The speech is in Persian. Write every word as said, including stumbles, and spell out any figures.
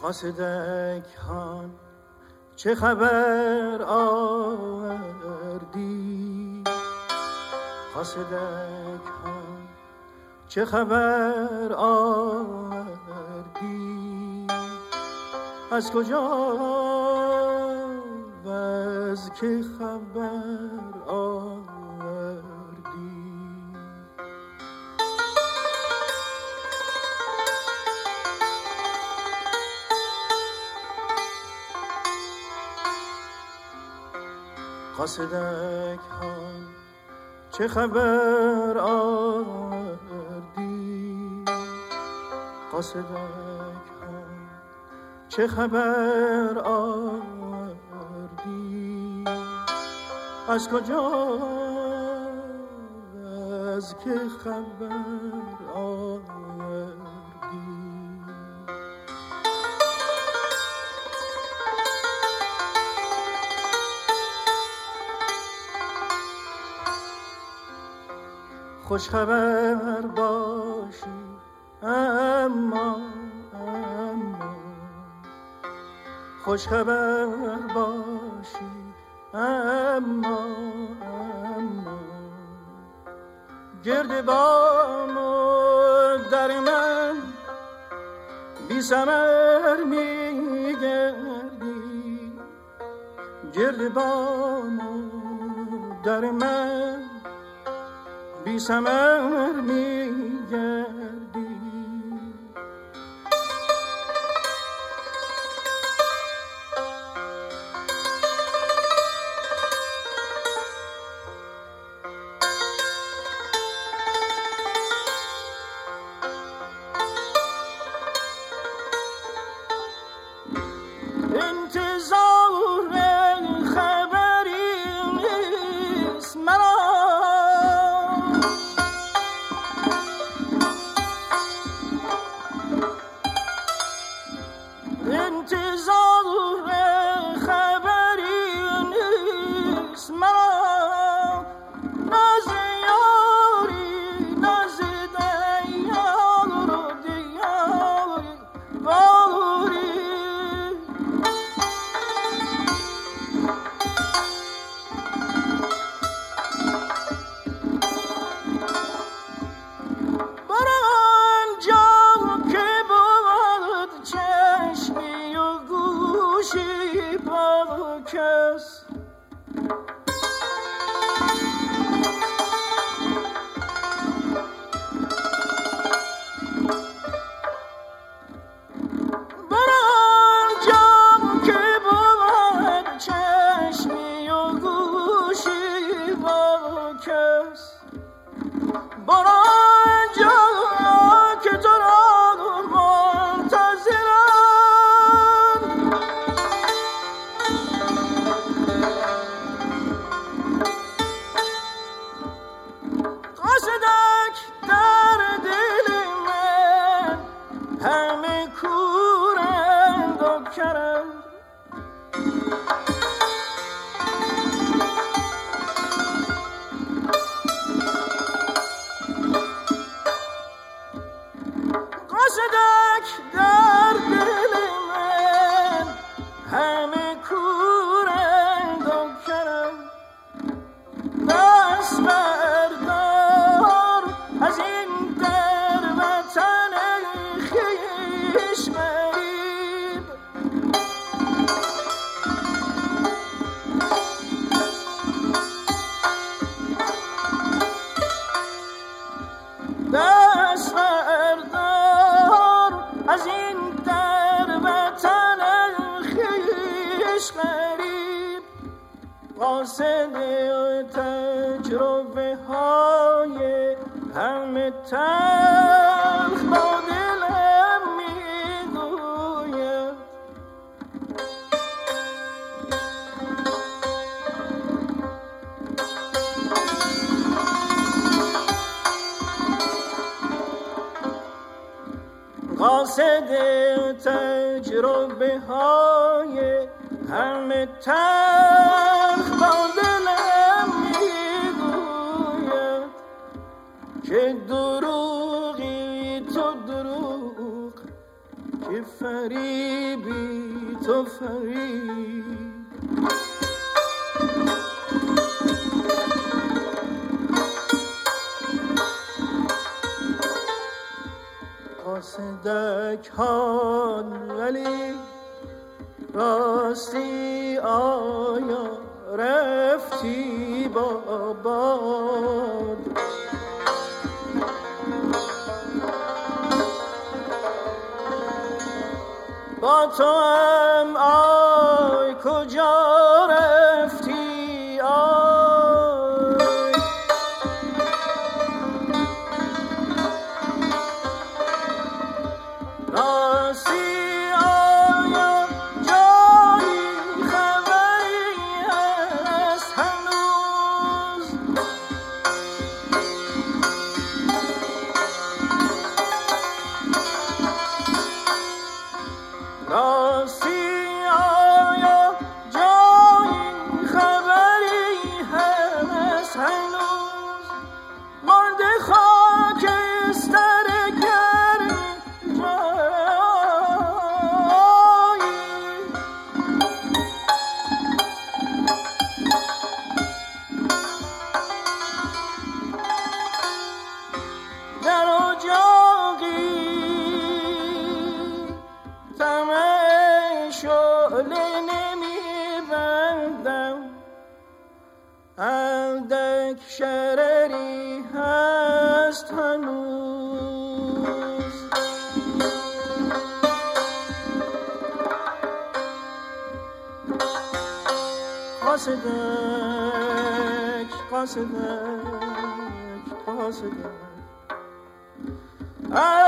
قاصدک هان چه خبر آوردی؟ قاصدک هان چه خبر آوردی؟ از کجا و از که خبر آوردی؟ قاصدک هان چه خبر آوردی؟ قاصدک هان چه خبر آوردی؟ از کجا از که خبر آوردی؟ خوش خبر باشی اما اما خوش خبر باشی اما اما گردبان در من بی ثمر می گردی، گردبان در من بی ثمر می گردی. قاصد تجربه های همه تلخ با دلم میگوید که دروغی تو دروغ، که ای فریبی تو فریب. قاصدک حال ولی راستی آیا رفتی با باد؟ با تو هم آی کجا رفتی آی؟ راستی آیا جایی خبری هست هنوز؟ راستی آیا جایی خبری هست هنوز؟ مانده خاکستر گرم جایی. در اجاقی طمع شعله نمیبندم، اندک شرری هست هنوز. قاصدک قاصدک قاصدک